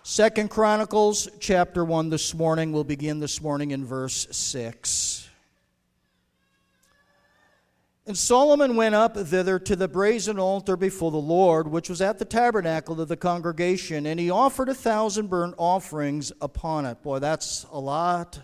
2 Chronicles chapter 1 this morning. We'll begin this morning in verse 6. And Solomon went up thither to the brazen altar before the Lord, which was at the tabernacle of the congregation, and he offered 1,000 burnt offerings upon it. Boy, that's a lot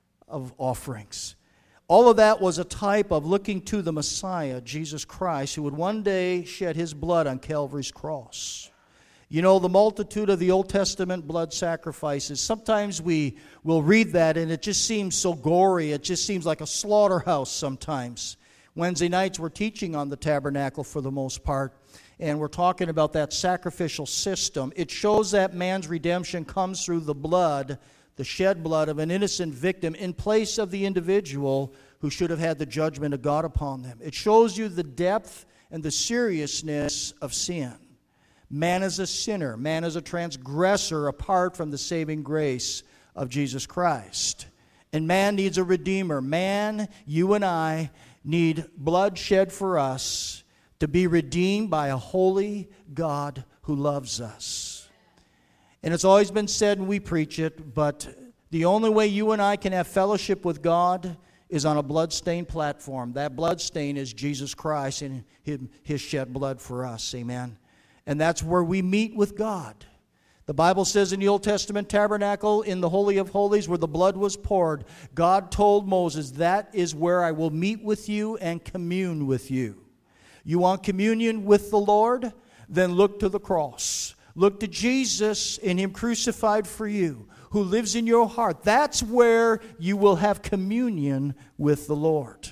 of offerings. All of that was a type of looking to the Messiah, Jesus Christ, who would one day shed his blood on Calvary's cross. You know, the multitude of the Old Testament blood sacrifices, sometimes we will read that and it just seems so gory. It just seems like a slaughterhouse sometimes. Wednesday nights we're teaching on the tabernacle for the most part, and we're talking about that sacrificial system. It shows that man's redemption comes through the blood, the shed blood of an innocent victim in place of the individual who should have had the judgment of God upon them. It shows you the depth and the seriousness of sin. Man is a sinner. Man is a transgressor apart from the saving grace of Jesus Christ. And man needs a redeemer. Man, you and I, need blood shed for us to be redeemed by a holy God who loves us. And it's always been said, and we preach it, but the only way you and I can have fellowship with God is on a blood-stained platform. That blood stain is Jesus Christ and his shed blood for us. Amen. And that's where we meet with God. The Bible says in the Old Testament tabernacle, in the Holy of Holies, where the blood was poured, God told Moses, that is where I will meet with you and commune with you. You want communion with the Lord? Then look to the cross. Look to Jesus and him crucified for you, who lives in your heart. That's where you will have communion with the Lord.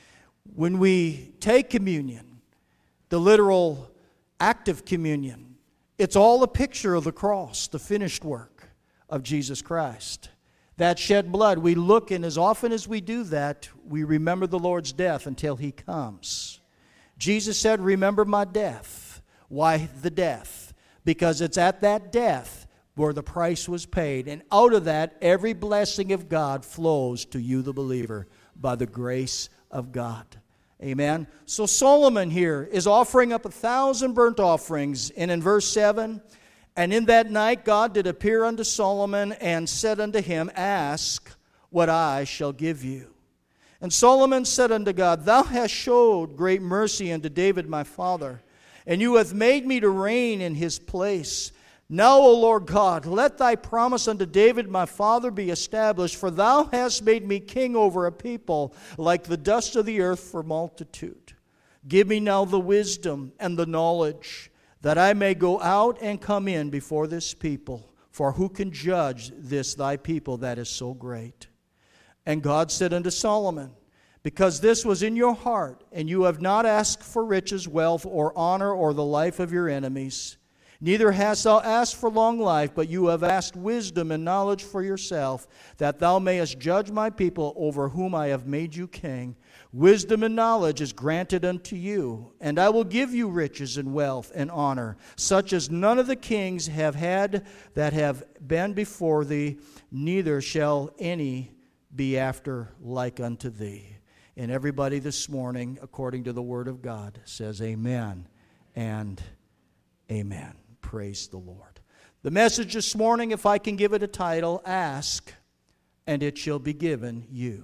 When we take communion, the literal act of communion, it's all a picture of the cross, the finished work of Jesus Christ. That shed blood, we look, and as often as we do that, we remember the Lord's death until he comes. Jesus said, remember my death. Why the death? Because it's at that death where the price was paid. And out of that, every blessing of God flows to you, the believer, by the grace of God. Amen. So Solomon here is offering up 1,000 burnt offerings. And in verse 7, and in that night God did appear unto Solomon and said unto him, ask what I shall give you. And Solomon said unto God, thou hast showed great mercy unto David my father, and you have made me to reign in his place. Now, O Lord God, let thy promise unto David my father be established, for thou hast made me king over a people like the dust of the earth for multitude. Give me now the wisdom and the knowledge, that I may go out and come in before this people. For who can judge this thy people that is so great? And God said unto Solomon, because this was in your heart, and you have not asked for riches, wealth, or honor, or the life of your enemies, neither hast thou asked for long life, but you have asked wisdom and knowledge for yourself, that thou mayest judge my people over whom I have made you king. Wisdom and knowledge is granted unto you, and I will give you riches and wealth and honor, such as none of the kings have had that have been before thee, neither shall any be after like unto thee. And everybody this morning, according to the word of God, says amen and amen. Praise the Lord. The message this morning, if I can give it a title, ask, and it shall be given you.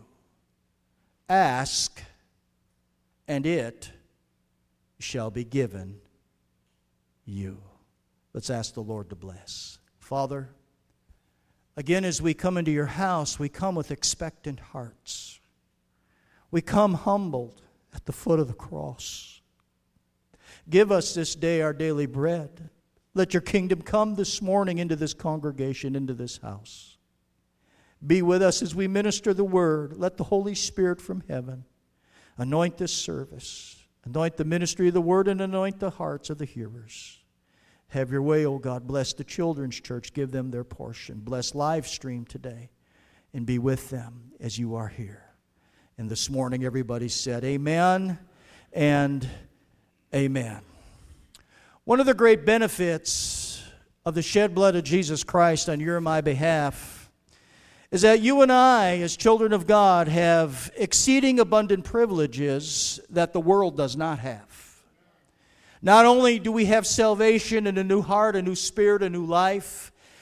Ask, and it shall be given you. Let's ask the Lord to bless. Father, again, as we come into your house, we come with expectant hearts. We come humbled at the foot of the cross. Give us this day our daily bread. Let your kingdom come this morning into this congregation, into this house. Be with us as we minister the word. Let the Holy Spirit from heaven anoint this service. Anoint the ministry of the word and anoint the hearts of the hearers. Have your way, O God. Bless the children's church. Give them their portion. Bless live stream today and be with them as you are here. And this morning everybody said amen and amen. One of the great benefits of the shed blood of Jesus Christ on your and my behalf is that you and I, as children of God, have exceeding abundant privileges that the world does not have. Not only do we have salvation and a new heart, a new spirit, a new life,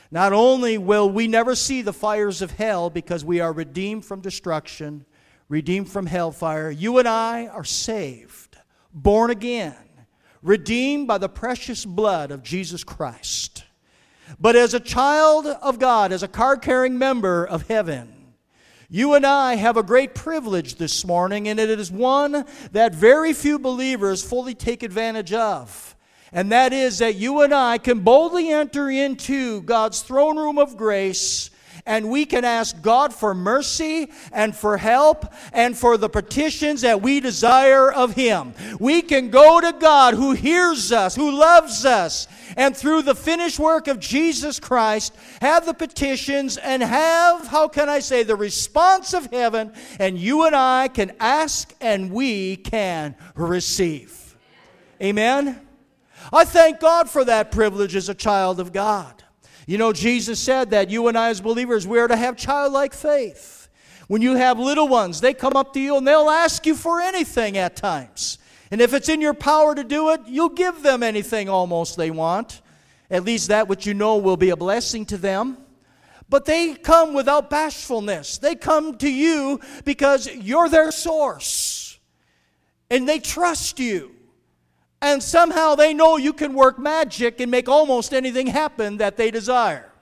Not only will we never see the fires of hell because we are redeemed from destruction, redeemed from hellfire, you and I are saved, born again, redeemed by the precious blood of Jesus Christ. But as a child of God, as a card-carrying member of heaven, you and I have a great privilege this morning, and it is one that very few believers fully take advantage of. And that is that you and I can boldly enter into God's throne room of grace, and we can ask God for mercy and for help and for the petitions that we desire of Him. We can go to God who hears us, who loves us, and through the finished work of Jesus Christ, have the petitions and have, the response of heaven, and you and I can ask and we can receive. Amen? I thank God for that privilege as a child of God. You know, Jesus said that you and I as believers, we are to have childlike faith. When you have little ones, they come up to you and they'll ask you for anything at times. And if it's in your power to do it, you'll give them anything almost they want. At least that which you know will be a blessing to them. But they come without bashfulness. They come to you because you're their source. And they trust you. And somehow they know you can work magic and make almost anything happen that they desire.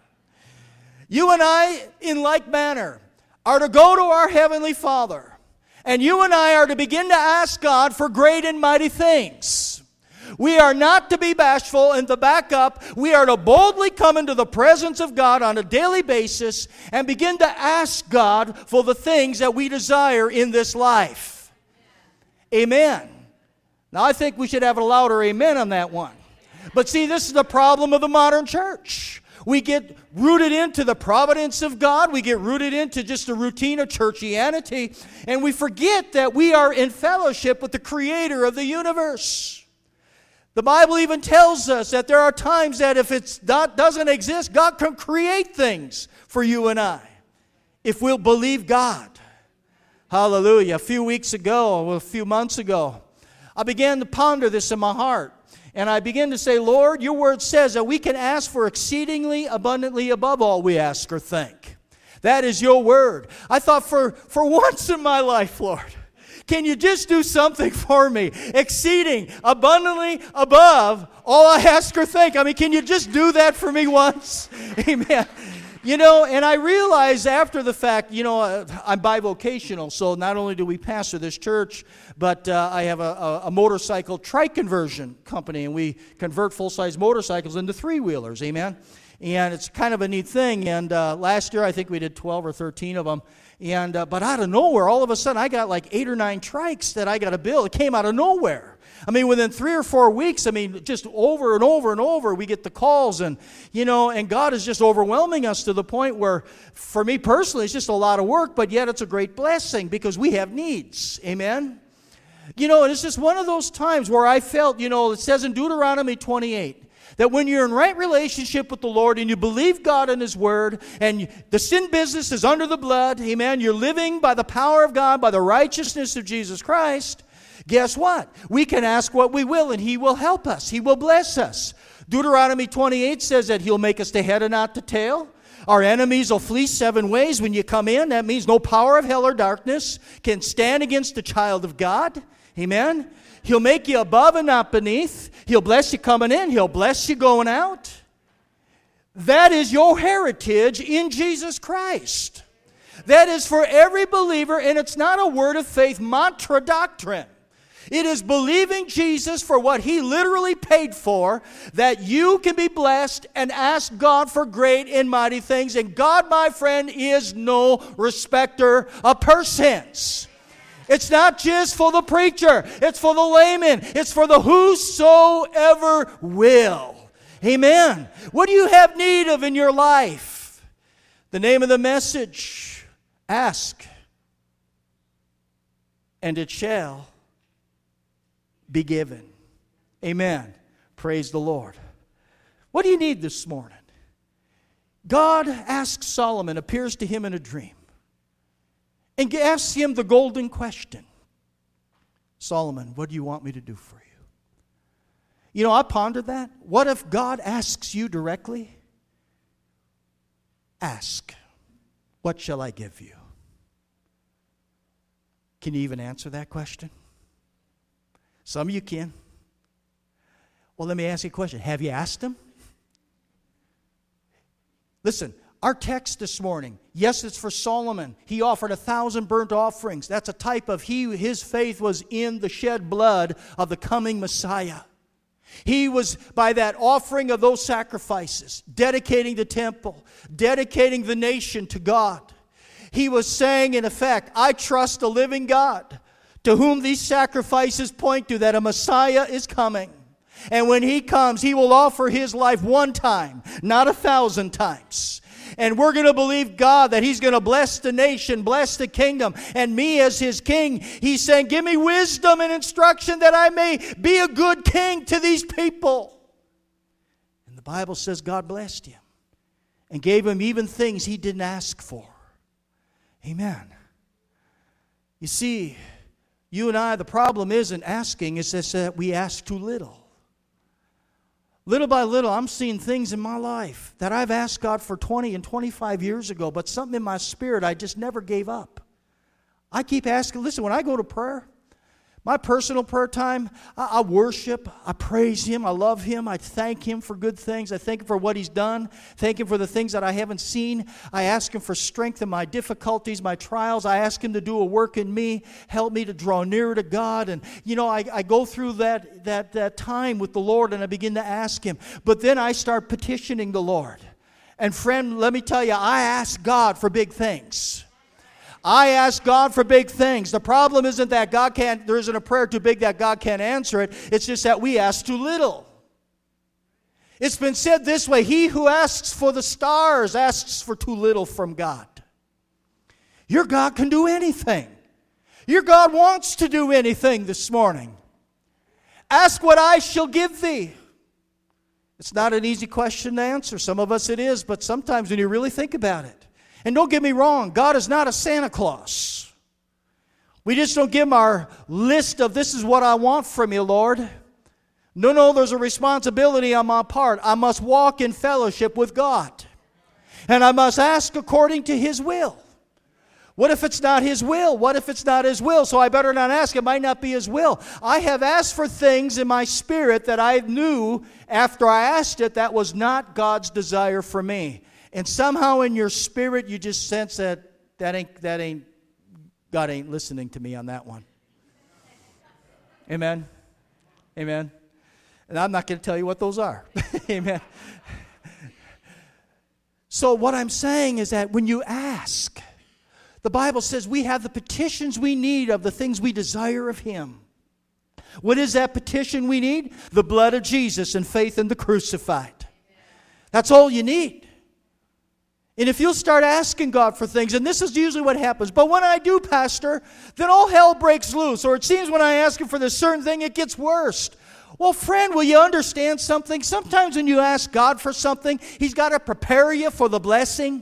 You and I, in like manner, are to go to our Heavenly Father. And you and I are to begin to ask God for great and mighty things. We are not to be bashful and to back up. We are to boldly come into the presence of God on a daily basis and begin to ask God for the things that we desire in this life. Amen. Now, I think we should have a louder amen on that one. But see, this is the problem of the modern church. We get rooted into the providence of God. We get rooted into just the routine of churchianity. And we forget that we are in fellowship with the Creator of the universe. The Bible even tells us that there are times that if it doesn't exist, God can create things for you and I, if we'll believe God. Hallelujah. A few months ago, I began to ponder this in my heart. And I began to say, Lord, your word says that we can ask for exceedingly abundantly above all we ask or think. That is your word. I thought for once in my life, Lord, can you just do something for me? Exceeding abundantly above all I ask or think. I mean, can you just do that for me once? Amen. You know, and I realized after the fact, you know, I'm bivocational, so not only do we pastor this church, but I have a motorcycle trike conversion company, and we convert full-size motorcycles into three-wheelers, amen? And it's kind of a neat thing, and last year I think we did 12 or 13 of them, and but out of nowhere, all of a sudden, I got like 8 or 9 trikes that I got to build. It came out of nowhere. I mean, within 3 or 4 weeks, just over and over and over, we get the calls, and, you know, and God is just overwhelming us to the point where, for me personally, it's just a lot of work, but yet it's a great blessing because we have needs. Amen? You know, and it's just one of those times where I felt, you know, it says in Deuteronomy 28, that when you're in right relationship with the Lord and you believe God and His Word, and the sin business is under the blood, amen, you're living by the power of God, by the righteousness of Jesus Christ, guess what? We can ask what we will, and He will help us. He will bless us. Deuteronomy 28 says that He'll make us the head and not the tail. Our enemies will flee 7 ways when you come in. That means no power of hell or darkness can stand against the child of God. Amen? He'll make you above and not beneath. He'll bless you coming in. He'll bless you going out. That is your heritage in Jesus Christ. That is for every believer, and it's not a word of faith mantra doctrine. It is believing Jesus for what He literally paid for, that you can be blessed and ask God for great and mighty things. And God, my friend, is no respecter of persons. It's not just for the preacher. It's for the layman. It's for the whosoever will. Amen. What do you have need of in your life? The name of the message, ask, and it shall be given. Amen. Praise the Lord. What do you need this morning? God asks Solomon, appears to him in a dream, and asks him the golden question. Solomon, what do you want me to do for you? You know, I pondered that. What if God asks you directly? Ask, what shall I give you? Can you even answer that question? Some of you can. Well, let me ask you a question. Have you asked him? Listen, our text this morning, yes, it's for Solomon. He offered 1,000 burnt offerings. That's a type of his faith was in the shed blood of the coming Messiah. He was, by that offering of those sacrifices, dedicating the temple, dedicating the nation to God. He was saying, in effect, I trust the living God, to whom these sacrifices point to, that a Messiah is coming. And when he comes, he will offer his life one time, not 1,000 times. And we're going to believe God that he's going to bless the nation, bless the kingdom, and me as his king. He's saying, give me wisdom and instruction that I may be a good king to these people. And the Bible says God blessed him and gave him even things he didn't ask for. Amen. You see, you and I, the problem isn't asking, it's just that we ask too little. Little by little, I'm seeing things in my life that I've asked God for 20 and 25 years ago, but something in my spirit I just never gave up. I keep asking. Listen, when I go to prayer, my personal prayer time, I worship, I praise him, I love him, I thank him for good things, I thank him for what he's done, thank him for the things that I haven't seen. I ask him for strength in my difficulties, my trials. I ask him to do a work in me, help me to draw nearer to God. And I go through that time with the Lord, and I begin to ask him. But then I start petitioning the Lord. And friend, let me tell you, I ask God for big things. I ask God for big things. The problem isn't that there isn't a prayer too big that God can't answer it. It's just that we ask too little. It's been said this way: he who asks for the stars asks for too little from God. Your God can do anything. Your God wants to do anything this morning. Ask what I shall give thee. It's not an easy question to answer. Some of us it is, but sometimes when you really think about it. And don't get me wrong, God is not a Santa Claus. We just don't give him our list of, this is what I want from you, Lord. No, there's a responsibility on my part. I must walk in fellowship with God. And I must ask according to his will. What if it's not his will? What if it's not his will? So I better not ask. It might not be his will. I have asked for things in my spirit that I knew after I asked it that was not God's desire for me. And somehow in your spirit you just sense that God ain't listening to me on that one. Amen. Amen. And I'm not going to tell you what those are. Amen. So what I'm saying is that when you ask, the Bible says we have the petitions we need of the things we desire of him. What is that petition we need? The blood of Jesus and faith in the crucified. That's all you need. And if you'll start asking God for things, and this is usually what happens, but when I do, Pastor, then all hell breaks loose. Or it seems when I ask him for this certain thing, it gets worse. Well, friend, will you understand something? Sometimes when you ask God for something, he's got to prepare you for the blessing.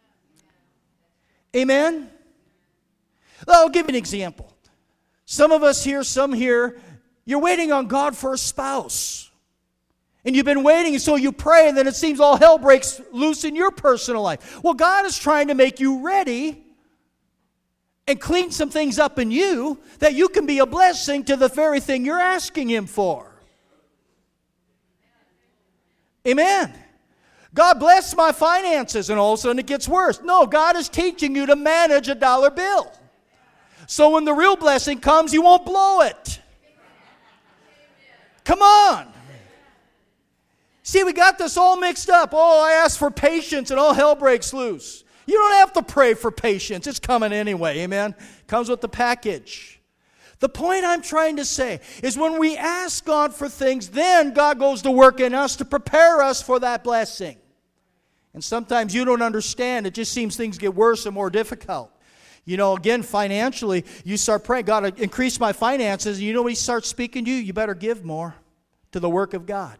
Amen? I'll give you an example. Some of us here, some here, you're waiting on God for a spouse. And you've been waiting, and so you pray, and then it seems all hell breaks loose in your personal life. Well, God is trying to make you ready and clean some things up in you that you can be a blessing to the very thing you're asking him for. Amen. God bless my finances, and all of a sudden it gets worse. No, God is teaching you to manage a dollar bill. So when the real blessing comes, you won't blow it. Come on. See, we got this all mixed up. Oh, I asked for patience and all hell breaks loose. You don't have to pray for patience. It's coming anyway, amen? Comes with the package. The point I'm trying to say is when we ask God for things, then God goes to work in us to prepare us for that blessing. And sometimes you don't understand. It just seems things get worse and more difficult. Again, financially, you start praying, God, increase my finances. And you know what he starts speaking to you? You better give more to the work of God.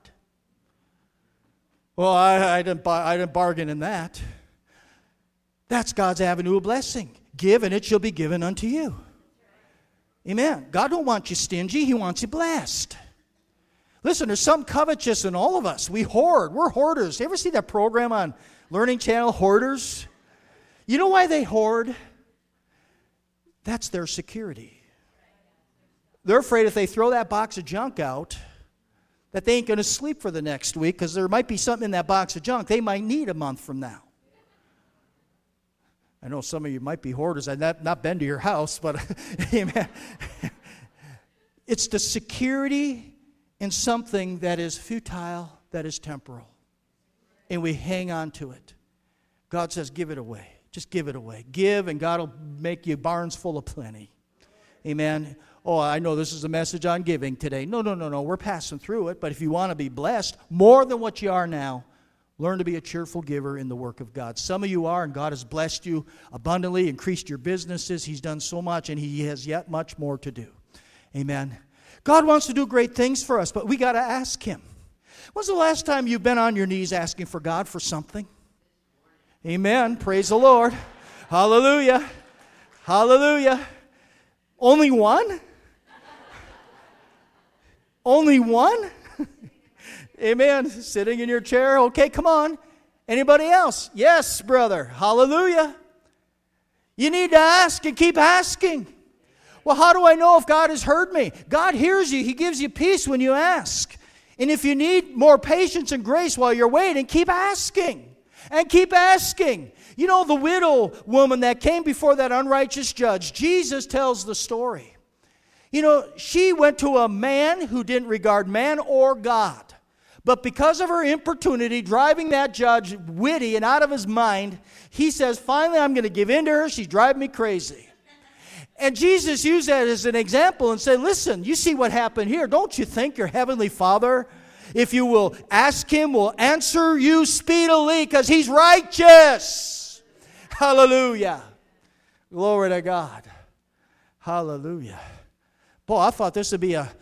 Well, I didn't bargain in that. That's God's avenue of blessing. Give, and it shall be given unto you. Amen. God don't want you stingy. He wants you blessed. Listen, there's some covetous in all of us. We hoard. We're hoarders. You ever see that program on Learning Channel hoarders. You know why they hoard? That's their security. They're afraid if they throw that box of junk out, that they ain't going to sleep for the next week because there might be something in that box of junk they might need a month from now. I know some of you might be hoarders. I've not been to your house, but amen. It's the security in something that is futile, that is temporal. And we hang on to it. God says, give it away. Just give it away. Give, and God will make you barns full of plenty. Amen. Oh, I know this is a message on giving today. No. We're passing through it. But if you want to be blessed more than what you are now, learn to be a cheerful giver in the work of God. Some of you are, and God has blessed you abundantly, increased your businesses. He's done so much, and He has yet much more to do. Amen. God wants to do great things for us, but we got to ask Him. When's the last time you've been on your knees asking for God for something? Amen. Praise the Lord. Hallelujah. Hallelujah. Only one? Only one? Amen. Sitting in your chair. Okay, come on. Anybody else? Yes, brother. Hallelujah. You need to ask and keep asking. Well, how do I know if God has heard me? God hears you. He gives you peace when you ask. And if you need more patience and grace while you're waiting, keep asking. And keep asking. You know, the widow woman that came before that unrighteous judge, Jesus tells the story. You know, she went to a man who didn't regard man or God. But because of her importunity, driving that judge witty and out of his mind, he says, finally, I'm going to give in to her. She's driving me crazy. And Jesus used that as an example and said, listen, you see what happened here. Don't you think your heavenly Father, if you will ask Him, will answer you speedily because He's righteous? Hallelujah. Glory to God. Hallelujah. Boy, I thought this would be a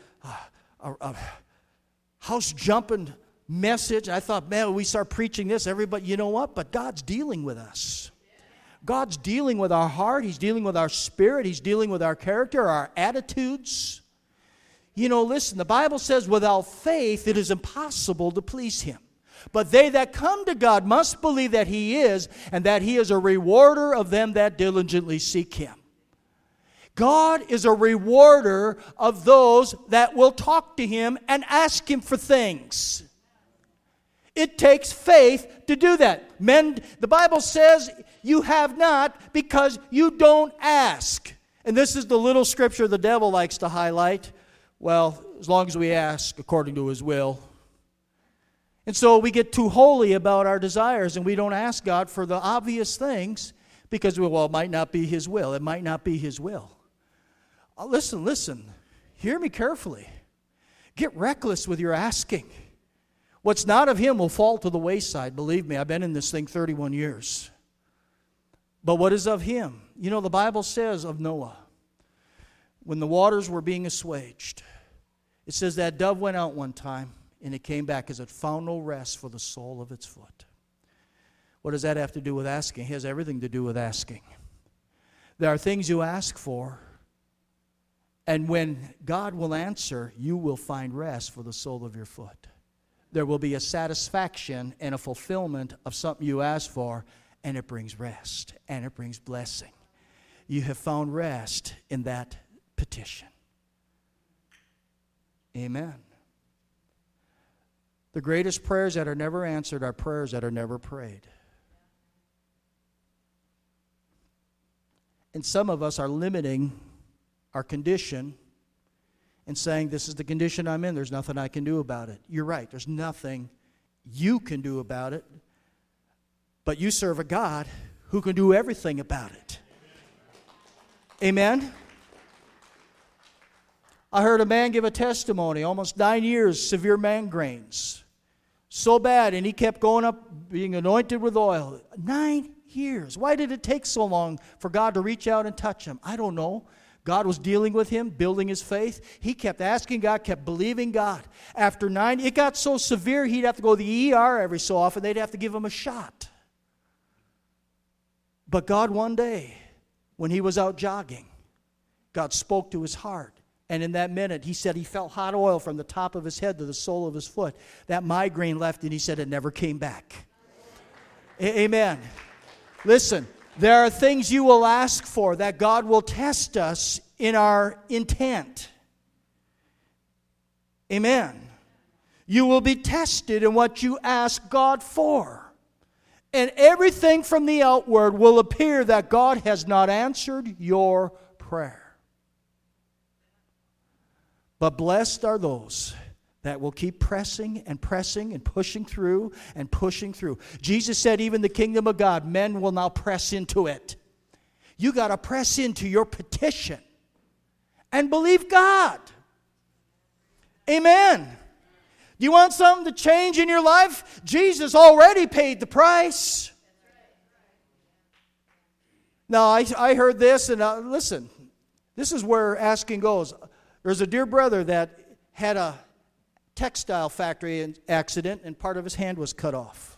house-jumping message. I thought, man, we start preaching this, everybody, you know what? But God's dealing with us. God's dealing with our heart. He's dealing with our spirit. He's dealing with our character, our attitudes. You know, listen, the Bible says without faith it is impossible to please Him. But they that come to God must believe that He is, and that He is a rewarder of them that diligently seek Him. God is a rewarder of those that will talk to Him and ask Him for things. It takes faith to do that. Men, the Bible says, you have not because you don't ask. And this is the little scripture the devil likes to highlight. Well, as long as we ask according to His will. And so we get too holy about our desires and we don't ask God for the obvious things because, well, it might not be His will. It might not be His will. Listen. Hear me carefully. Get reckless with your asking. What's not of Him will fall to the wayside. Believe me, I've been in this thing 31 years. But what is of Him? You know, the Bible says of Noah, when the waters were being assuaged, it says that dove went out one time and it came back as it found no rest for the sole of its foot. What does that have to do with asking? It has everything to do with asking. There are things you ask for, and when God will answer, you will find rest for the sole of your foot. There will be a satisfaction and a fulfillment of something you asked for, and it brings rest, and it brings blessing. You have found rest in that petition. Amen. The greatest prayers that are never answered are prayers that are never prayed. And some of us are limiting our condition and saying, this is the condition I'm in, there's nothing I can do about it. You're right, there's nothing you can do about it, but you serve a God who can do everything about it. Amen? I heard a man give a testimony, almost 9 years, severe migraines. So bad, and he kept going up, being anointed with oil. 9 years. Why did it take so long for God to reach out and touch him? I don't know. God was dealing with him, building his faith. He kept asking God, kept believing God. After 9, it got so severe he'd have to go to the ER every so often. They'd have to give him a shot. But God, one day, when he was out jogging, God spoke to his heart. And in that minute, he said he felt hot oil from the top of his head to the sole of his foot. That migraine left, and he said it never came back. Amen. Listen, there are things you will ask for that God will test us in our intent. Amen. You will be tested in what you ask God for. And everything from the outward will appear that God has not answered your prayer. But blessed are those that will keep pressing and pressing and pushing through and pushing through. Jesus said even the kingdom of God, men will now press into it. You got to press into your petition and believe God. Amen. Do you want something to change in your life? Jesus already paid the price. Now, I heard this, and listen, this is where asking goes. There's a dear brother that had a textile factory accident, and part of his hand was cut off.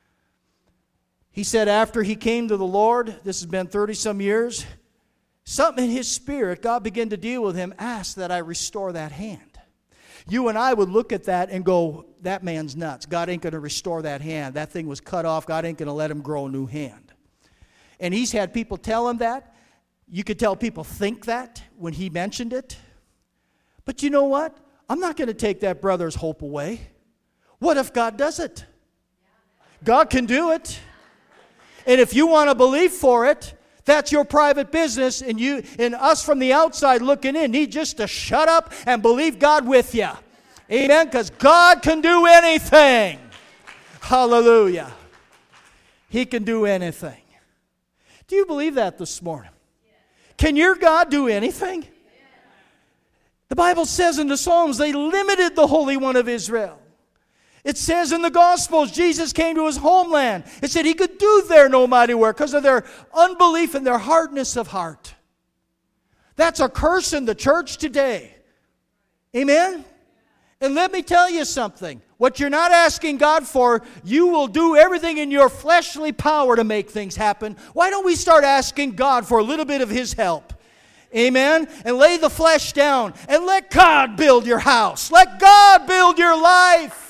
He said after he came to the Lord, this has been 30-some years, something in his spirit, God began to deal with him, asked that I restore that hand. You and I would look at that and go, that man's nuts. God ain't going to restore that hand. That thing was cut off. God ain't going to let him grow a new hand. And he's had people tell him that. You could tell people think that when he mentioned it. But you know what? I'm not going to take that brother's hope away. What if God does it? God can do it. And if you want to believe for it, that's your private business, and you and us from the outside looking in need just to shut up and believe God with you. Amen? Because God can do anything. Hallelujah. He can do anything. Do you believe that this morning? Can your God do anything? The Bible says in the Psalms, they limited the Holy One of Israel. It says in the Gospels, Jesus came to his homeland. It said he could do there no mighty work because of their unbelief and their hardness of heart. That's a curse in the church today. Amen? And let me tell you something. What you're not asking God for, you will do everything in your fleshly power to make things happen. Why don't we start asking God for a little bit of his help? Amen? And lay the flesh down and let God build your house. Let God build your life.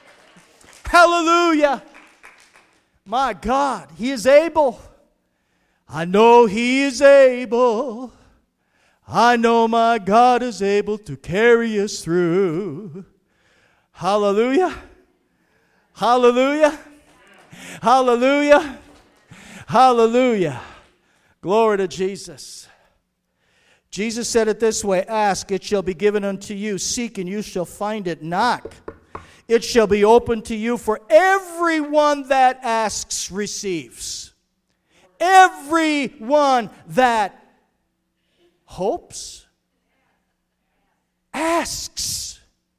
Hallelujah. My God, he is able. I know he is able. I know my God is able to carry us through. Hallelujah. Hallelujah. Hallelujah. Hallelujah. Glory to Jesus. Jesus said it this way, ask, it shall be given unto you. Seek, and you shall find it. Knock, it shall be opened to you. For everyone that asks receives. Everyone that hopes asks.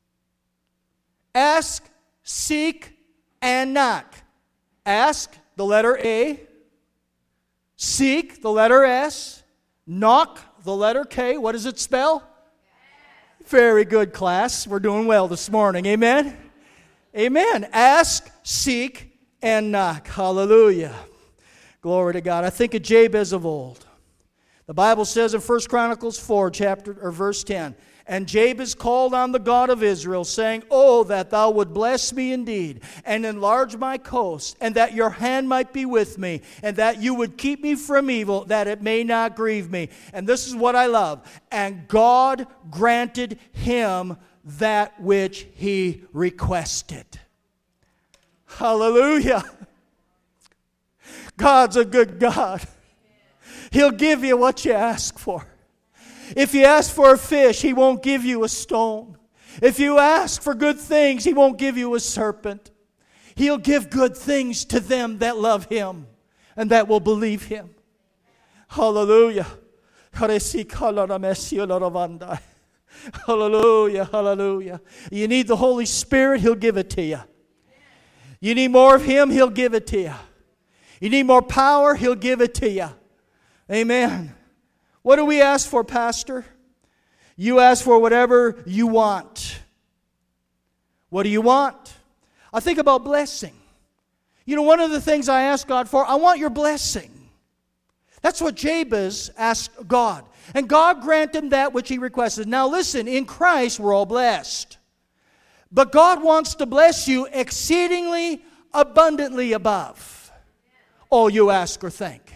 Ask, seek, and knock. Ask, the letter A. Seek, the letter S. Knock, the letter K. What does it spell? Very good, class. We're doing well this morning. Amen? Amen. Ask, seek, and knock. Hallelujah. Glory to God. I think of Jabez of old. The Bible says in 1 Chronicles 4, verse 10, and Jabez called on the God of Israel, saying, oh, that thou would bless me indeed, and enlarge my coast, and that your hand might be with me, and that you would keep me from evil, that it may not grieve me. And this is what I love. And God granted him that which he requested. Hallelujah. God's a good God. He'll give you what you ask for. If you ask for a fish, he won't give you a stone. If you ask for good things, he won't give you a serpent. He'll give good things to them that love him and that will believe him. Hallelujah. Hallelujah, hallelujah. You need the Holy Spirit, he'll give it to you. You need more of him, he'll give it to you. You need more power, he'll give it to you. Amen. What do we ask for, Pastor? You ask for whatever you want. What do you want? I think about blessing. You know, one of the things I ask God for, I want your blessing. That's what Jabez asked God. And God granted him that which he requested. Now listen, in Christ we're all blessed. But God wants to bless you exceedingly abundantly above. all you ask or think.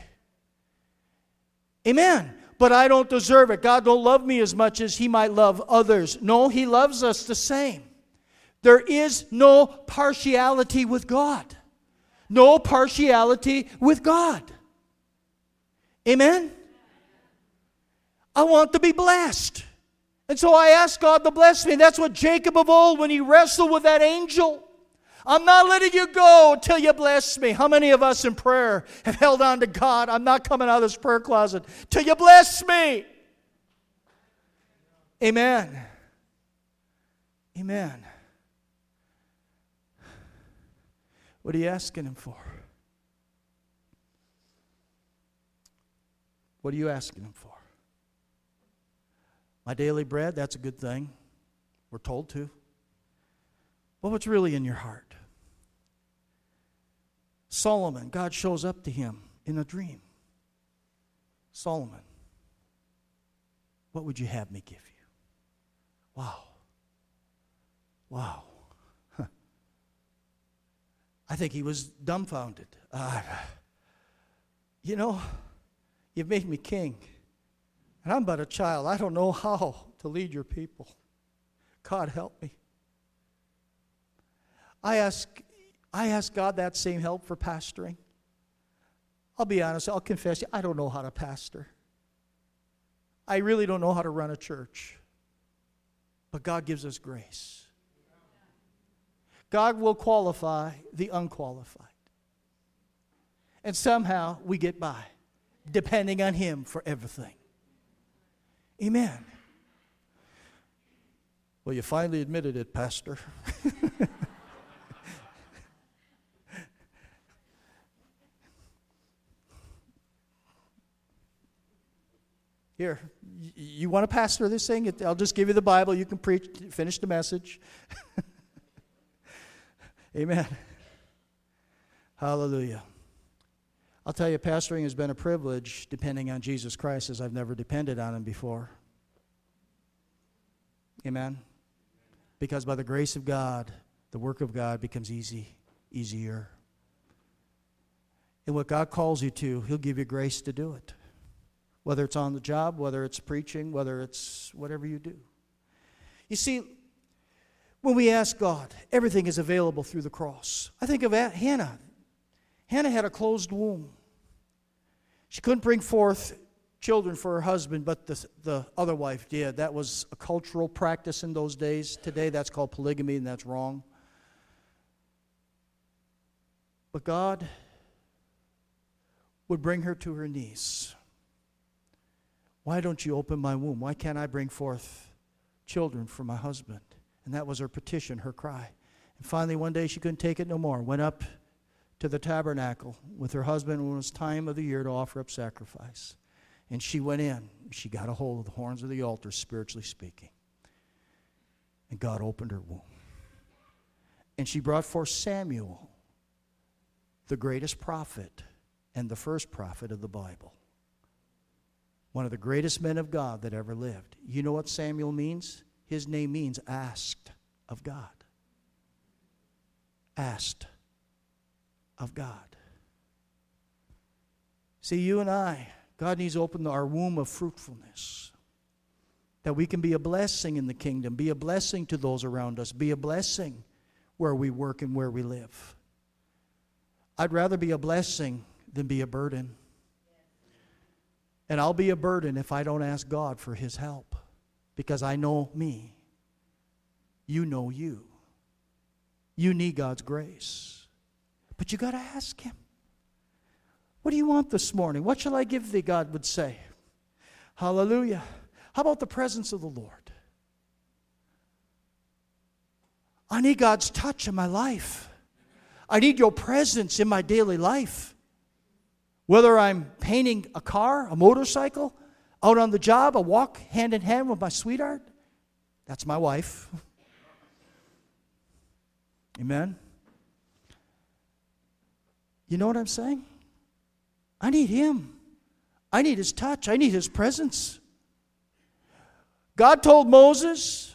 Amen. But I don't deserve it. God don't love me as much as He might love others. No, He loves us the same. There is no partiality with God. No partiality with God. Amen? I want to be blessed. And so I ask God to bless me. And that's what Jacob of old, when he wrestled with that angel, I'm not letting you go until you bless me. How many of us in prayer have held on to God? I'm not coming out of this prayer closet till you bless me. Amen. Amen. What are you asking Him for? What are you asking Him for? My daily bread, that's a good thing. We're told to. But what's really in your heart? Solomon, God shows up to him in a dream. Solomon, what would you have me give you? Wow. Wow. I think he was dumbfounded. You've made me king. And I'm but a child. I don't know how to lead your people. God, help me. I ask God that same help for pastoring. I'll be honest, I'll confess, I don't know how to pastor. I really don't know how to run a church. But God gives us grace. God will qualify the unqualified. And somehow we get by, depending on Him for everything. Amen. Well, you finally admitted it, Pastor. Here, you want to pastor this thing? I'll just give you the Bible. You can preach, finish the message. Amen. Hallelujah. I'll tell you, pastoring has been a privilege depending on Jesus Christ as I've never depended on Him before. Amen. Because by the grace of God, the work of God becomes easier. And what God calls you to, He'll give you grace to do it. Whether it's on the job, whether it's preaching, whether it's whatever you do. You see, when we ask God, everything is available through the cross. I think of Hannah. Hannah had a closed womb. She couldn't bring forth children for her husband, but the other wife did. That was a cultural practice in those days. Today that's called polygamy, and that's wrong. But God would bring her to her knees. Why don't you open my womb? Why can't I bring forth children for my husband? And that was her petition, her cry. And finally one day she couldn't take it no more. Went up to the tabernacle with her husband when it was time of the year to offer up sacrifice. And she went in. She got a hold of the horns of the altar, spiritually speaking. And God opened her womb. And she brought forth Samuel, the greatest prophet and the first prophet of the Bible. One of the greatest men of God that ever lived. You know what Samuel means? His name means asked of God. Asked of God. See, you and I, God needs to open our womb of fruitfulness. That we can be a blessing in the kingdom, be a blessing to those around us, be a blessing where we work and where we live. I'd rather be a blessing than be a burden. And I'll be a burden if I don't ask God for His help. Because I know me. You know you. You need God's grace. But you got to ask Him. What do you want this morning? What shall I give thee, God would say. Hallelujah. How about the presence of the Lord? I need God's touch in my life. I need your presence in my daily life. Whether I'm painting a car, a motorcycle, out on the job, I walk hand in hand with my sweetheart. That's my wife. Amen. You know what I'm saying? I need Him. I need His touch. I need His presence. God told Moses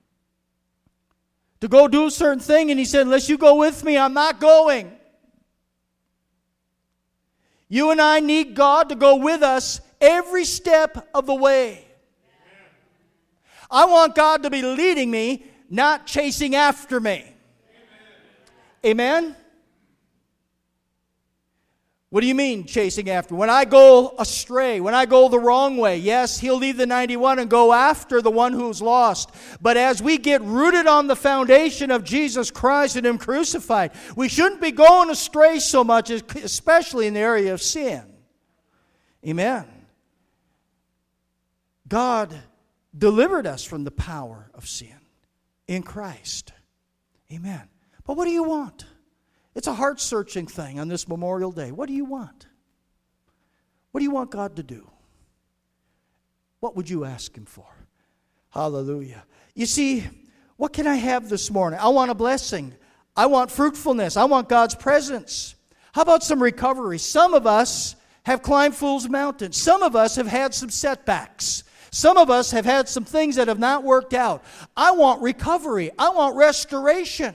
to go do a certain thing, and He said, unless you go with me, I'm not going. You and I need God to go with us every step of the way. I want God to be leading me, not chasing after me. Amen? What do you mean chasing after? When I go astray, when I go the wrong way, yes, He'll leave the 91 and go after the one who's lost. But as we get rooted on the foundation of Jesus Christ and Him crucified, we shouldn't be going astray so much, especially in the area of sin. Amen. God delivered us from the power of sin in Christ. Amen. But what do you want? It's a heart-searching thing on this Memorial Day. What do you want? What do you want God to do? What would you ask Him for? Hallelujah. You see, what can I have this morning? I want a blessing. I want fruitfulness. I want God's presence. How about some recovery? Some of us have climbed Fool's Mountain. Some of us have had some setbacks. Some of us have had some things that have not worked out. I want recovery. I want restoration.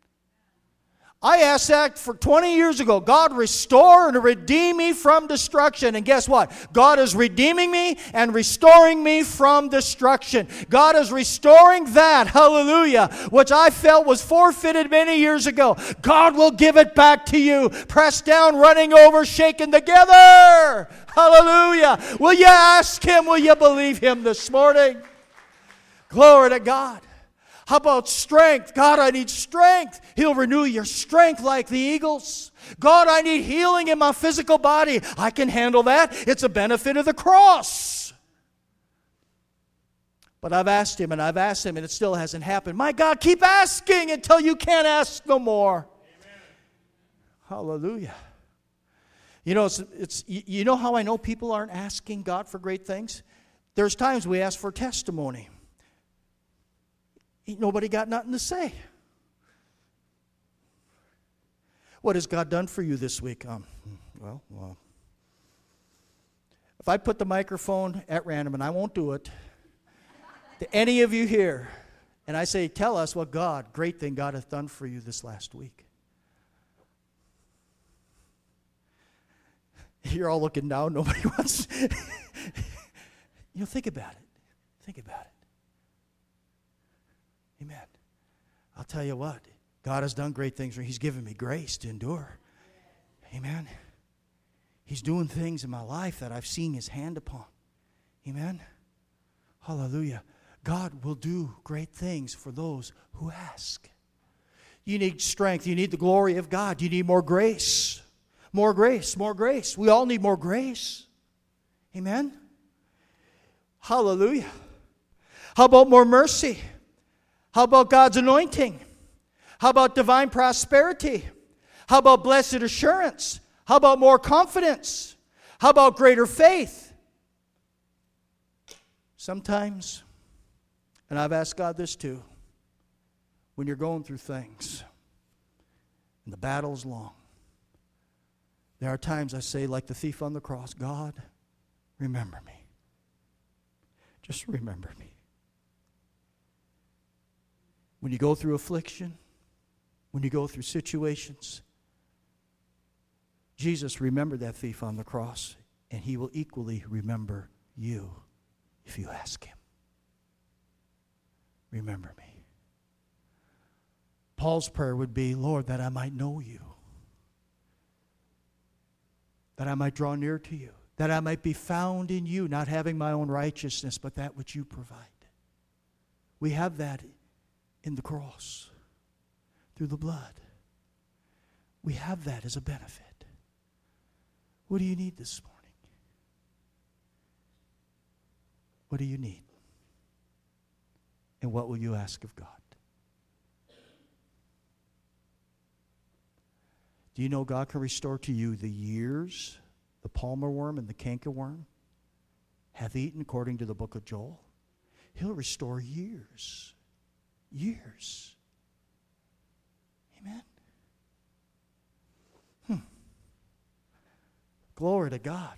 I asked that for 20 years ago. God, restore and redeem me from destruction. And guess what? God is redeeming me and restoring me from destruction. God is restoring that, hallelujah, which I felt was forfeited many years ago. God will give it back to you. Pressed down, running over, shaken together. Hallelujah. Will you ask Him? Will you believe Him this morning? Glory to God. How about strength? God, I need strength. He'll renew your strength like the eagles. God, I need healing in my physical body. I can handle that. It's a benefit of the cross. But I've asked Him, and it still hasn't happened. My God, keep asking until you can't ask no more. Amen. Hallelujah. You know, you know how I know people aren't asking God for great things? There's times we ask for testimony. Ain't nobody got nothing to say. What has God done for you this week? Well, if I put the microphone at random, and I won't do it, to any of you here, and I say, tell us what great thing God hath done for you this last week. You're all looking down. Nobody wants. Think about it. Think about it. Amen. I'll tell you what. God has done great things for me. He's given me grace to endure. Amen. He's doing things in my life that I've seen His hand upon. Amen. Hallelujah. God will do great things for those who ask. You need strength. You need the glory of God. You need more grace. More grace. More grace. We all need more grace. Amen. Hallelujah. How about more mercy? How about God's anointing? How about divine prosperity? How about blessed assurance? How about more confidence? How about greater faith? Sometimes, and I've asked God this too, when you're going through things and the battle's long, there are times I say, like the thief on the cross, God, remember me. Just remember me. When you go through affliction, when you go through situations, Jesus remembered that thief on the cross, and He will equally remember you if you ask Him. Remember me. Paul's prayer would be, Lord, that I might know You, that I might draw near to You, that I might be found in You, not having my own righteousness, but that which You provide. We have that in the cross, through the blood. We have that as a benefit. What do you need this morning? What do you need? And what will you ask of God? Do you know God can restore to you the years the palmer worm and the cankerworm hath eaten, according to the book of Joel? He'll restore years. Years. Amen. Glory to God.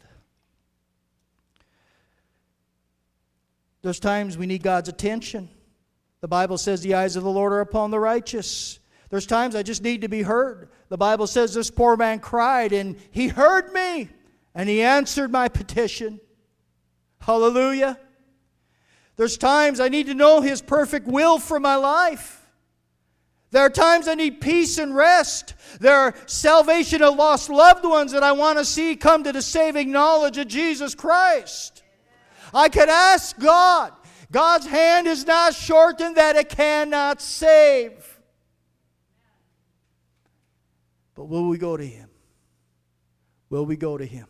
There's times we need God's attention. The Bible says the eyes of the Lord are upon the righteous. There's times I just need to be heard. The Bible says this poor man cried and He heard me. And He answered my petition. Hallelujah. There's times I need to know His perfect will for my life. There are times I need peace and rest. There are salvation of lost loved ones that I want to see come to the saving knowledge of Jesus Christ. I can ask God. God's hand is not shortened that it cannot save. But will we go to Him? Will we go to Him?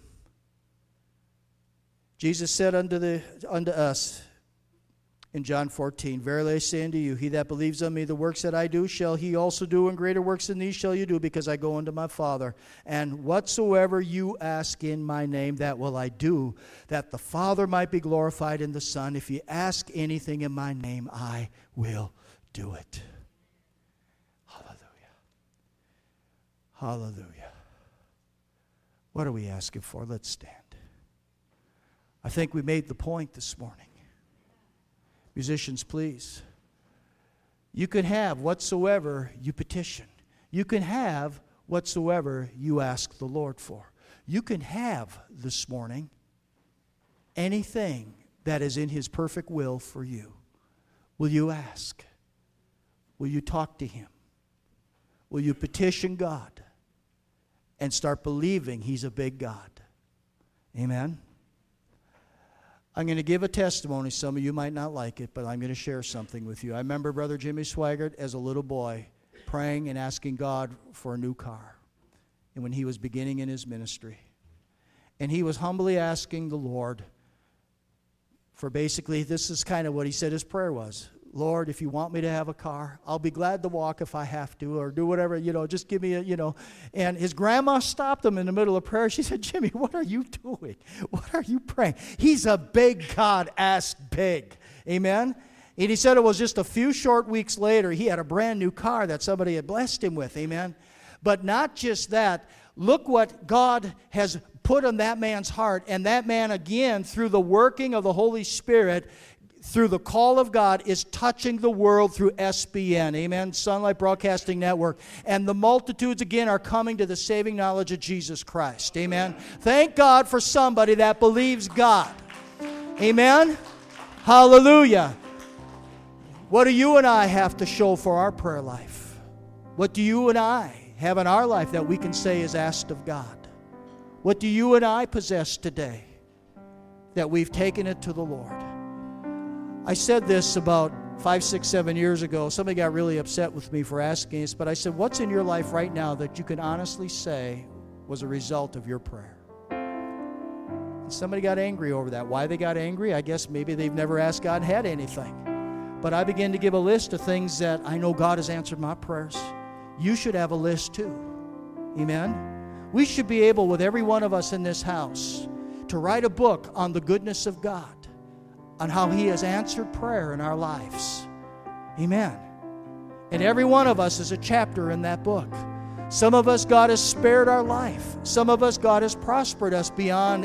Jesus said unto us in John 14, Verily I say unto you, he that believes on me, the works that I do shall he also do, and greater works than these shall you do, because I go unto my Father. And whatsoever you ask in my name, that will I do, that the Father might be glorified in the Son. If you ask anything in my name, I will do it. Hallelujah. Hallelujah. What are we asking for? Let's stand. I think we made the point this morning. Musicians, please. You can have whatsoever you petition. You can have whatsoever you ask the Lord for. You can have this morning anything that is in His perfect will for you. Will you ask? Will you talk to Him? Will you petition God and start believing He's a big God? Amen. I'm going to give a testimony. Some of you might not like it, but I'm going to share something with you. I remember Brother Jimmy Swaggart as a little boy praying and asking God for a new car, and when he was beginning in his ministry. And he was humbly asking the Lord for basically, this is kind of what he said his prayer was. Lord, if you want me to have a car, I'll be glad to walk if I have to, or do whatever, just give me a. And his grandma stopped him in the middle of prayer. She said, Jimmy, what are you doing? What are you praying? He's a big God, ask big. Amen? And he said it was just a few short weeks later, he had a brand new car that somebody had blessed him with. Amen? But not just that. Look what God has put on that man's heart. And that man, again, through the working of the Holy Spirit, through the call of God, is touching the world through SBN, amen, Sunlight Broadcasting Network. And the multitudes, again, are coming to the saving knowledge of Jesus Christ, amen. Thank God for somebody that believes God, amen. Hallelujah. What do you and I have to show for our prayer life? What do you and I have in our life that we can say is asked of God? What do you and I possess today that we've taken it to the Lord? I said this about 5, 6, 7 years ago. Somebody got really upset with me for asking this, but I said, what's in your life right now that you can honestly say was a result of your prayer? And somebody got angry over that. Why they got angry? I guess maybe they've never asked God and had anything. But I began to give a list of things that I know God has answered my prayers. You should have a list too. Amen? We should be able, with every one of us in this house, to write a book on the goodness of God, on how He has answered prayer in our lives. Amen. And every one of us is a chapter in that book. Some of us, God has spared our life. Some of us, God has prospered us beyond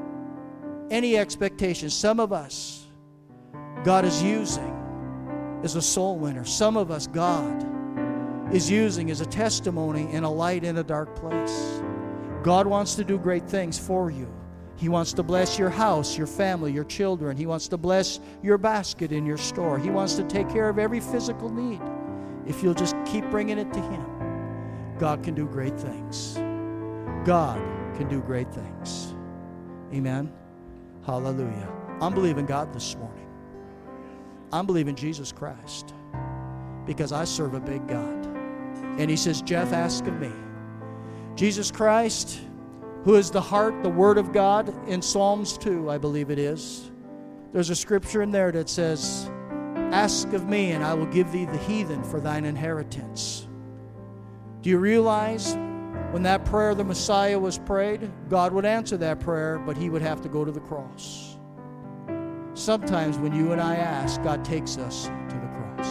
any expectation. Some of us, God is using as a soul winner. Some of us, God is using as a testimony and a light in a dark place. God wants to do great things for you. He wants to bless your house, your family, your children. He wants to bless your basket in your store. He wants to take care of every physical need. If you'll just keep bringing it to Him, God can do great things. God can do great things. Amen. Hallelujah. I'm believing God this morning. I'm believing Jesus Christ because I serve a big God. And He says, Jeff, ask of me. Jesus Christ, who is the heart, the Word of God, in Psalms 2, I believe it is. There's a scripture in there that says, ask of me, and I will give thee the heathen for thine inheritance. Do you realize when that prayer of the Messiah was prayed, God would answer that prayer, but He would have to go to the cross. Sometimes when you and I ask, God takes us to the cross.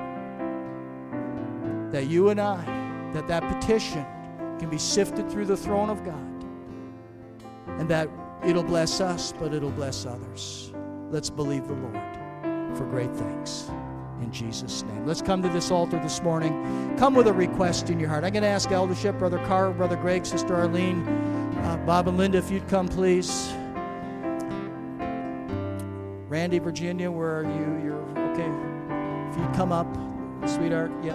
That you and I, that petition can be sifted through the throne of God. And that it'll bless us, but it'll bless others. Let's believe the Lord for great things. In Jesus' name. Let's come to this altar this morning. Come with a request in your heart. I'm going to ask Eldership, Brother Carl, Brother Greg, Sister Arlene, Bob and Linda, if you'd come, please. Randy, Virginia, where are you? You're okay. If you'd come up, sweetheart. Yeah.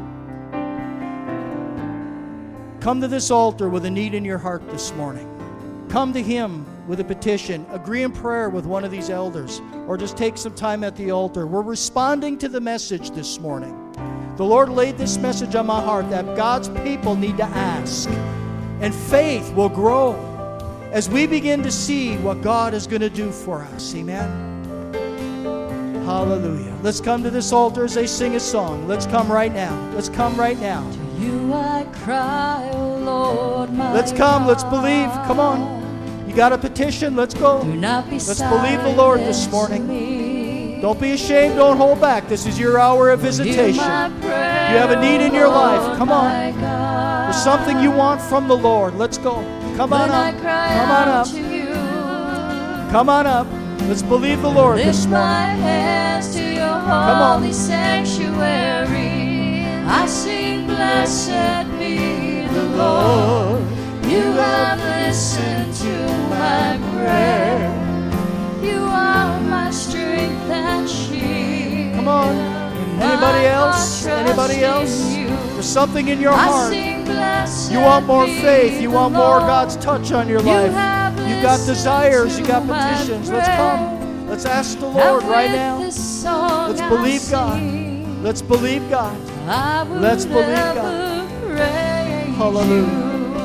Come to this altar with a need in your heart this morning. Come to Him with a petition. Agree in prayer with one of these elders, or just take some time at the altar. We're responding to the message this morning. The Lord laid this message on my heart that God's people need to ask, and faith will grow as we begin to see what God is going to do for us. Amen. Hallelujah. Let's come to this altar as they sing a song. Let's come right now. Let's come right now. To you I cry, O Lord, my Let's come. Let's believe. Come on. You got a petition? Let's go. Do not be Let's believe the Lord this morning. Don't be ashamed. Don't hold back. This is your hour of visitation. You have a need in your life. Come on. There's something you want from the Lord. Let's go. Come on up. Come on up. Come on up. Let's believe the Lord this morning. Lift my hands to your holy sanctuary. I sing, blessed be the Lord. You have listened to my prayer. You are my strength and shield. Come on. Anybody else? Anybody else? There's something in your heart. You want more faith. You want more God's touch on your life. You've got desires. You've got petitions. Let's come. Let's ask the Lord right now. Let's believe God. Let's believe God. Let's believe God. Hallelujah.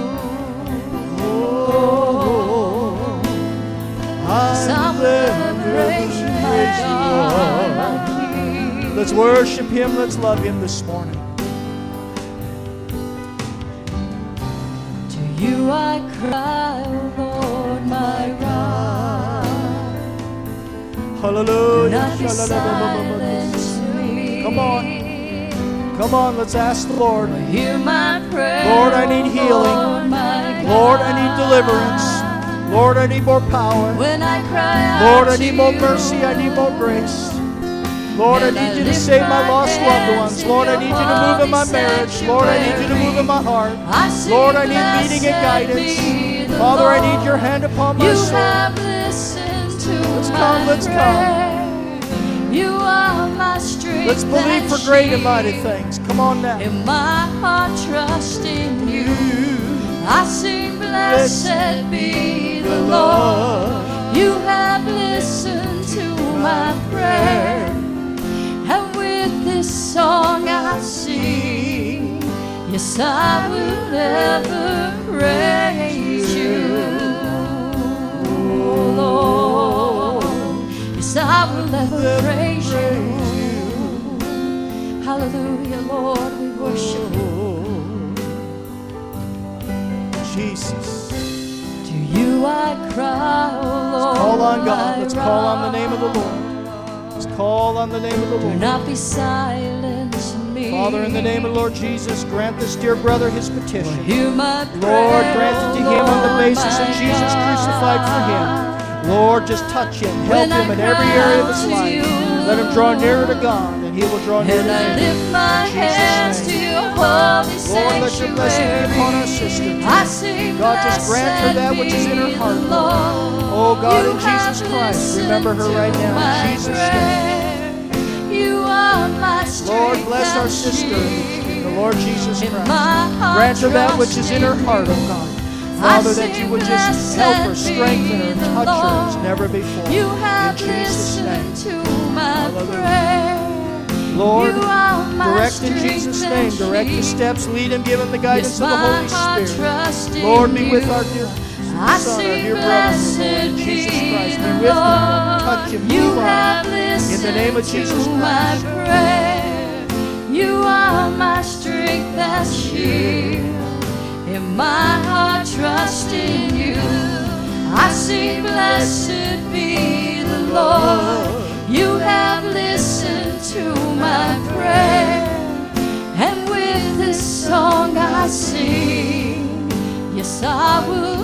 Oh, I let's worship Him. Let's love Him this morning. To you I cry, O Lord, my rock. Hallelujah. Come on. Come on, let's ask the Lord. Hear my prayer, Lord, I need healing. Lord, I need deliverance. Lord, I need more power. When I cry Lord, I need more mercy. I need more grace. Lord, I need you to save my lost loved ones. Lord, I need you to move in my marriage. Lord, I need you to move in my heart. Lord, I need leading and guidance. Father, I need your hand upon my soul. Let's come, let's come. You are my strength. Let's believe for great and mighty things. Come on now. In my heart, trust in you. I sing, blessed be the Lord. You have listened to my prayer. And with this song I sing, yes, I will ever praise you, oh Lord. Yes, I will ever praise you. Hallelujah, Lord, we worship you. Jesus. To you I cry, oh Lord. Let's call on God. Let's call on the name of the Lord. Let's call on the name of the Lord. Do not be silent to me. Father, in the name of the Lord Jesus, grant this dear brother his petition. Hear my prayer, Lord, grant it to him on the basis of my Jesus God. crucified for him. Lord, just touch him. Help him in every area of his life. Let him draw nearer to God, and he will draw nearer to And I you. lift my hands to your holy Lord, let your blessing be upon our sister. I sing, God, just grant her that which is in her heart, Lord. Oh, God, in Jesus Christ, remember her right now. In Jesus' name. You are my strength. Lord, bless our sister in the Lord Jesus In Christ. my heart, Grant her that which is in her trust heart, oh God. Father, that you would just help her, strengthen her, and touch her as never before. You have In Jesus' name. listened to my Hallelujah. prayer. Lord, You are my direct in Jesus' name. strength and Direct his shield. steps. Lead him. Give him the guidance Yes, of the my Holy heart Spirit. trusts in Lord, be with you. our dear I son, our sing, dear brother, blessed Lord, in Jesus be Christ. Be the with him. Lord. Touch him. You Move on have him. In the name of listened Jesus to my Christ. prayer. You are my strength and shield. In my heart, trust in you. I sing, blessed be the Lord. You have listened to my prayer. And with this song I sing, yes, I will